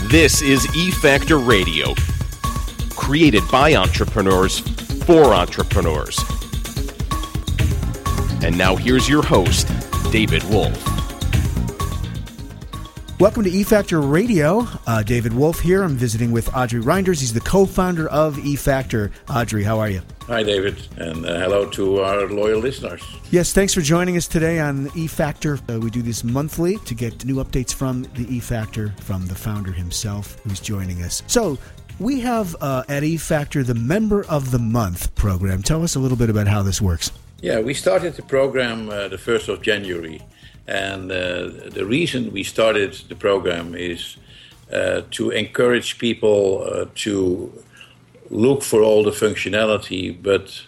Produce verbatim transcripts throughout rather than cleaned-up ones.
This is E-Factor Radio, created by entrepreneurs for entrepreneurs. And now here's your host, David Wolf. Welcome to E-Factor Radio. Uh, David Wolf here. I'm visiting with Audrey Reinders. He's the co-founder of E-Factor. Audrey, how are you? Hi, David, and uh, hello to our loyal listeners. Yes, thanks for joining us today on E-Factor. Uh, we do this monthly to get new updates from the E-Factor, from the founder himself who's joining us. So, we have uh, at E-Factor the Member of the Month program. Tell us a little bit about how this works. Yeah, we started the program uh, the first of January. And uh, the reason we started the program is uh, to encourage people uh, to look for all the functionality, but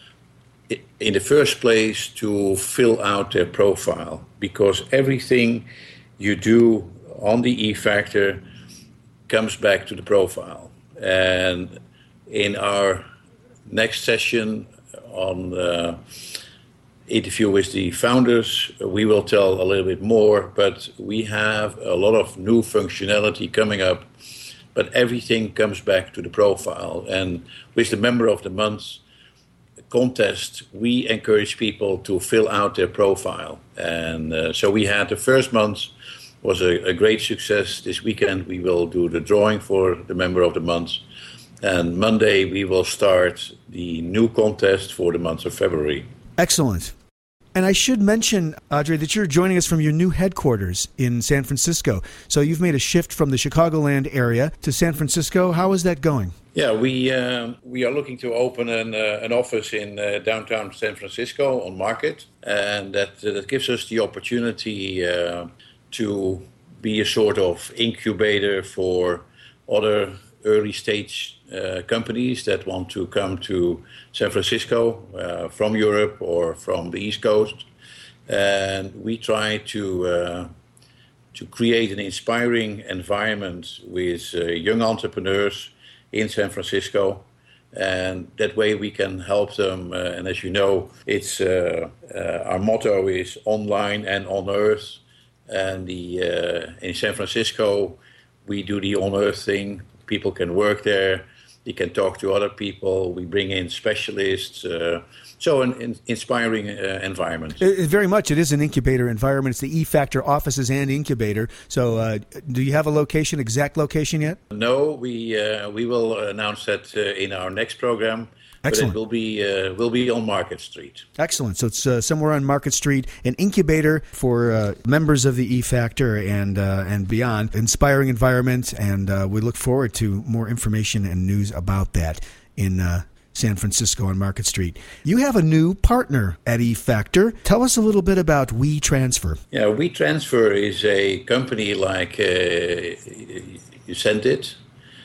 in the first place to fill out their profile, because everything you do on the E-Factor comes back to the profile. And in our next session on the interview with the founders, we will tell a little bit more, but we have a lot of new functionality coming up, but everything comes back to the profile. And with the Member of the Month contest, we encourage people to fill out their profile. And uh, so we had the first month was a, a great success. This weekend we will do the drawing for the Member of the Month. And Monday we will start the new contest for the month of February. Excellent. And I should mention, Audrey, that you're joining us from your new headquarters in San Francisco. So you've made a shift from the Chicagoland area to San Francisco. How is that going? Yeah, we uh, we are looking to open an uh, an office in uh, downtown San Francisco on Market, and that uh, that gives us the opportunity uh, to be a sort of incubator for other early stage uh, companies that want to come to San Francisco uh, from Europe or from the East Coast. And we try to uh, to create an inspiring environment with uh, young entrepreneurs in San Francisco. And that way we can help them. Uh, and as you know, it's uh, uh, our motto is online and on earth. And the uh, in San Francisco, we do the on earth thing. People can work there. They can talk to other people. We bring in specialists. Uh, so an, an inspiring uh, environment. It, it, very much. It is an incubator environment. It's the E-Factor offices and incubator. So uh, do you have a location, exact location yet? No, we uh, we will announce that uh, in our next program. Excellent. But it will be uh, will be on Market Street. Excellent. So it's uh, somewhere on Market Street, an incubator for uh, members of the E-Factor and uh, and beyond. Inspiring environment, and uh, we look forward to more information and news about that in uh, San Francisco on Market Street. You have a new partner at E-Factor. Tell us a little bit about WeTransfer. Yeah, WeTransfer is a company like uh, you sent it,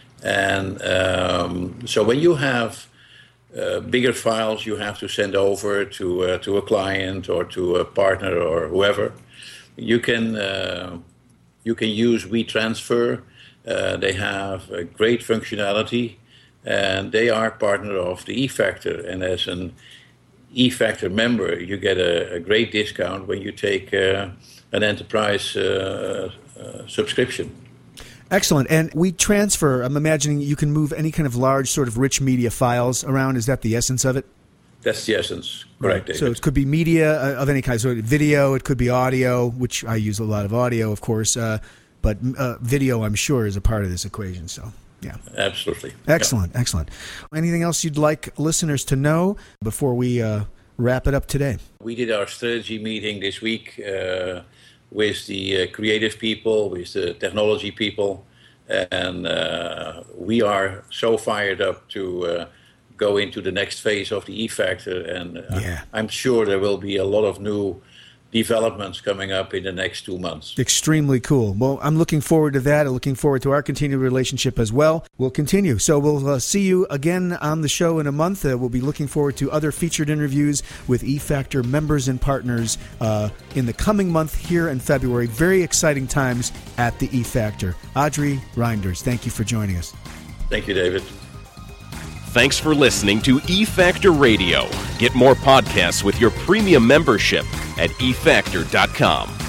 and um, so when you have Uh, bigger files you have to send over to uh, to a client or to a partner or whoever, you can uh, you can use WeTransfer. Uh, they have a great functionality, and they are partner of the E-Factor. And as an E-Factor member, you get a, a great discount when you take uh, an enterprise uh, uh, subscription. Excellent. And WeTransfer, I'm imagining you can move any kind of large sort of rich media files around. Is that the essence of it? That's the essence. Correct, right. David. So it could be media of any kind. So video, it could be audio, which I use a lot of audio, of course. Uh, but uh, video, I'm sure, is a part of this equation. So, yeah. Absolutely. Excellent. Yeah. Excellent. Anything else you'd like listeners to know before we uh, wrap it up today? We did our strategy meeting this week uh, with the uh, creative people, with the technology people, and uh, we are so fired up to uh, go into the next phase of the E-Factor, and uh, yeah. I'm sure there will be a lot of new developments coming up in the next two months. Extremely cool. Well, I'm looking forward to that. I'm looking forward to our continued relationship as well. We'll continue. So we'll uh, see you again on the show in a month. Uh, we'll be looking forward to other featured interviews with E-Factor members and partners uh, in the coming month here in February. Very exciting times at the E-Factor. Audrey Reinders, thank you for joining us. Thank you, David. Thanks for listening to E-Factor Radio. Get more podcasts with your premium membership at e factor dot com.